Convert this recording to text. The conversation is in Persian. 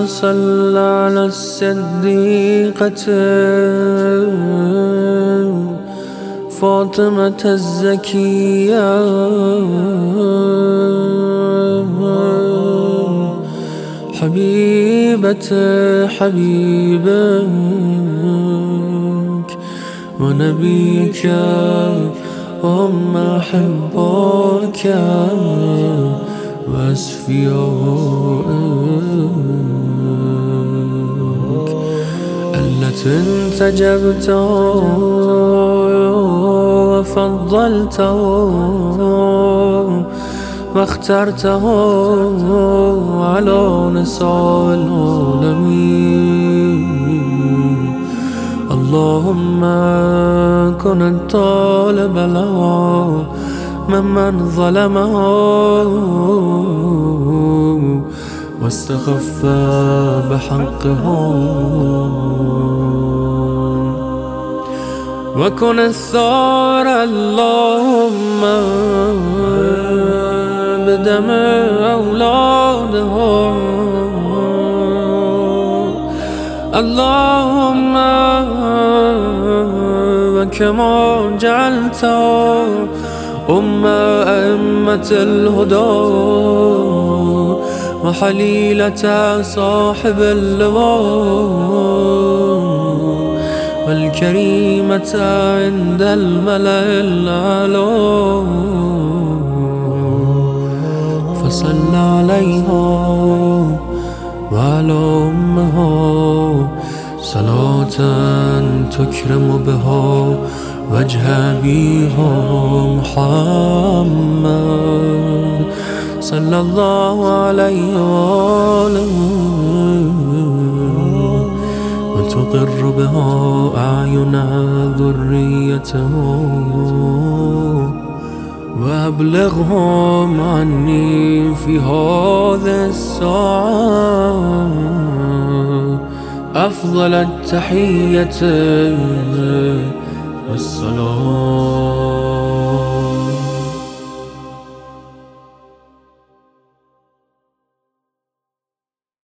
صل على الصديقة فاطمة الزكية حبيبة حبيبك ونبيك أحبك وأصفيائك التي انتجبته وفضلته واخترته على نساء العالمين. اللهم كن الطالب لها ممن ظلمها واستخف بحقها، وكن الثار اللهم بدم أولادها. اللهم وكما جعلت أئمة الهدى وحليلة صاحب اللواء والكريمة عند الملأ الأعلى، فصل عليها وعلى أمها صلاة تكرم بها وجه أبيها محمد صلى الله عليه وآله، وتقر بها أعين ذريته وأبلغهم عني في هذه الساعة أفضل التحية والسلام.